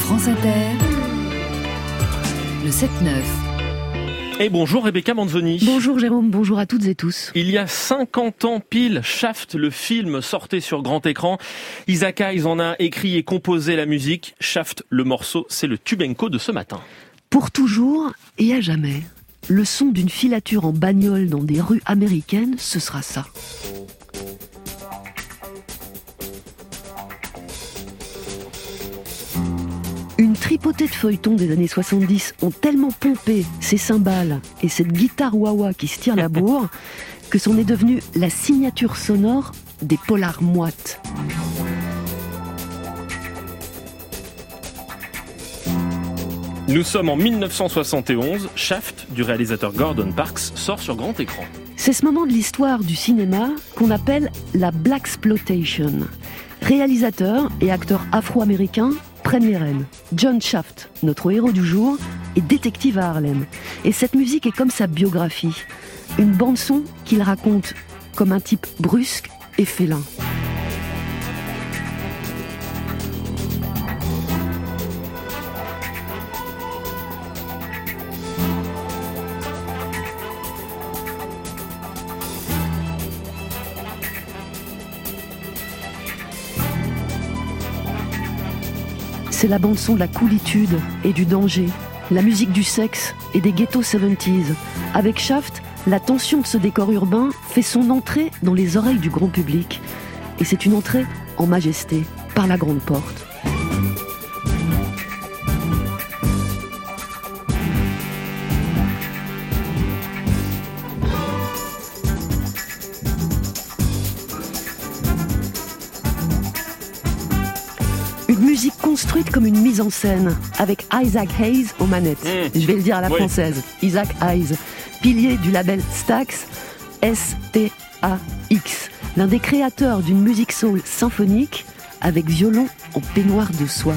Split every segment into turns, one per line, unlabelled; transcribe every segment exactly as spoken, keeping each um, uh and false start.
France Inter, le sept neuf.
Et bonjour Rebecca Manzoni.
Bonjour Jérôme, bonjour à toutes et tous.
Il y a cinquante ans pile, Shaft, le film, sortait sur grand écran. Isaac Hayes en a écrit et composé la musique. Shaft, le morceau, c'est le Tubenko de ce matin.
Pour toujours et à jamais, le son d'une filature en bagnole dans des rues américaines, ce sera ça. Une tripotée de feuilletons des années soixante-dix ont tellement pompé ces cymbales et cette guitare wah-wah qui se tire la bourre que c'en est devenu la signature sonore des polars moites.
Nous sommes en dix-neuf cent soixante et onze. Shaft, du réalisateur Gordon Parks, sort sur grand écran.
C'est ce moment de l'histoire du cinéma qu'on appelle la Blaxploitation. Réalisateur et acteur afro-américain prennent les rênes. John Shaft, notre héros du jour, est détective à Harlem. Et cette musique est comme sa biographie. Une bande-son qu'il raconte comme un type brusque et félin. C'est la bande-son de la coolitude et du danger, la musique du sexe et des ghettos soixante-dix. Avec Shaft, la tension de ce décor urbain fait son entrée dans les oreilles du grand public. Et c'est une entrée en majesté, par la grande porte. Musique construite comme une mise en scène, avec Isaac Hayes aux manettes. Mmh. Je vais le dire à la oui. française. Isaac Hayes, pilier du label Stax, S T A X, l'un des créateurs d'une musique soul symphonique avec violon en peignoir de soie.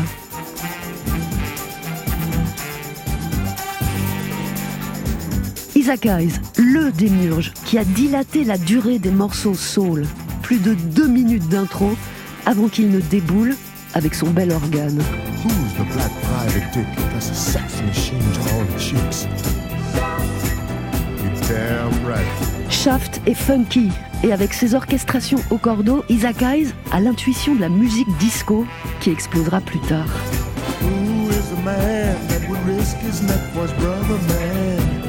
Isaac Hayes, le démiurge, qui a dilaté la durée des morceaux soul, plus de deux minutes d'intro, avant qu'il ne déboule avec son bel organe.
Who's the black private dick that's a sex machine to all the chicks? You're damn right.
Shaft est funky, et avec ses orchestrations au cordeau, Isaac Hayes a l'intuition de la musique disco qui explosera plus tard.
Who is the man that would risk his neck for his brother man?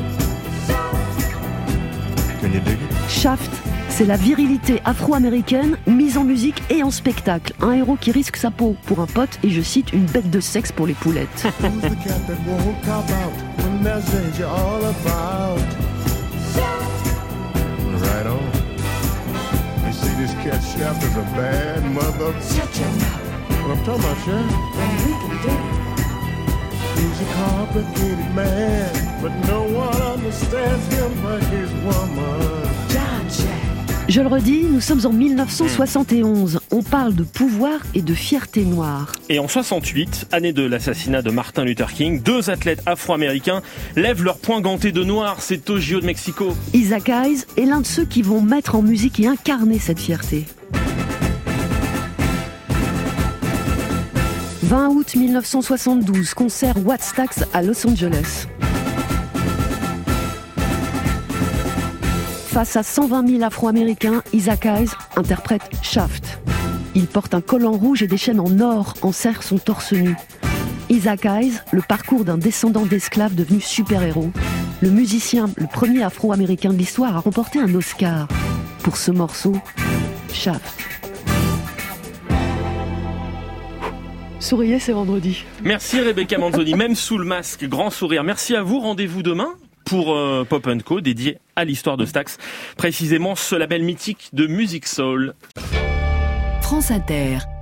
Can you dig it?
Shaft, c'est la virilité afro-américaine mise en musique et en spectacle. Un héros qui risque sa peau pour un pote et, je cite, une bête de sexe pour les poulettes. Je le redis, nous sommes en dix-neuf cent soixante et onze. On parle de pouvoir et de fierté noire.
Et en soixante-huit, année de l'assassinat de Martin Luther King, deux athlètes afro-américains lèvent leur poing ganté de noir. C'est au J O de Mexico.
Isaac Hayes est l'un de ceux qui vont mettre en musique et incarner cette fierté. vingt août dix-neuf cent soixante-douze, concert Wattstax à Los Angeles. Face à cent vingt mille Afro-Américains, Isaac Hayes interprète Shaft. Il porte un collant rouge et des chaînes en or enserrent son torse nu. Isaac Hayes, le parcours d'un descendant d'esclaves devenu super-héros. Le musicien, le premier Afro-Américain de l'histoire, a remporté un Oscar pour ce morceau, Shaft. Souriez, c'est vendredi.
Merci Rebecca Manzoni, même sous le masque, grand sourire. Merci à vous, rendez-vous demain pour euh, Pop and Co, dédié à l'histoire de Stax, précisément ce label mythique de musique soul.
France Inter.